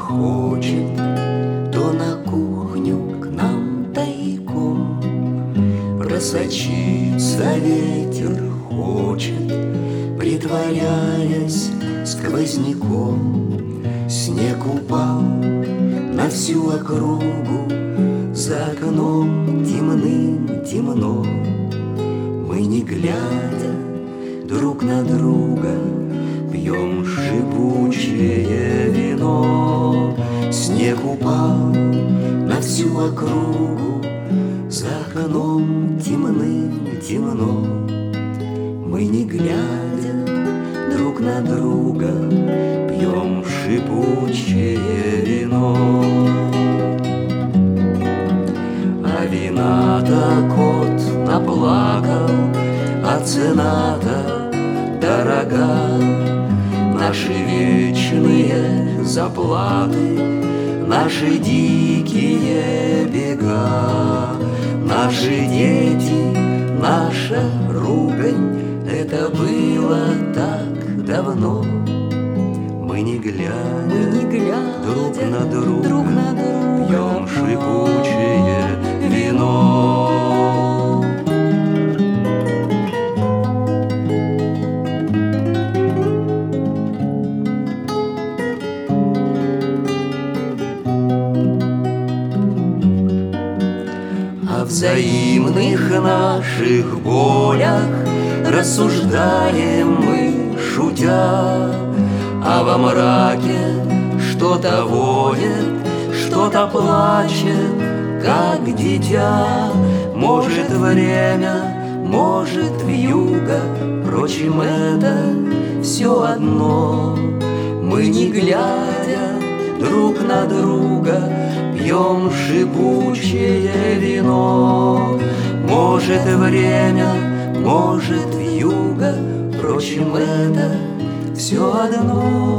хочет, то на кухню к нам тайком просочиться ветер хочет, притворяясь сквозняком. Снег упал на всю округу, за окном темным темно. Мы, не глядя друг на друга, пьем шипучее вино. Снег упал на всю округу, за окном темным темно. Мы, не глядя друг на друга, пьем шипучее вино. А вина-то кот наплакал, а цена-то дорога. Наши вечные заплаты, наши дикие бега, наши дети, наша ругань. Это было так давно. Мы, не глядя друг на друга, пьем шипучее вино. О взаимных наших болях рассуждаем мы, шутя, а во мраке что-то воет, что-то плачет, как дитя. Может, время, может, вьюга, впрочем, это все одно. Мы, не глядя друг на друга, пьем шипучее вино. Может, время, может, вьюга, впрочем, это все одно.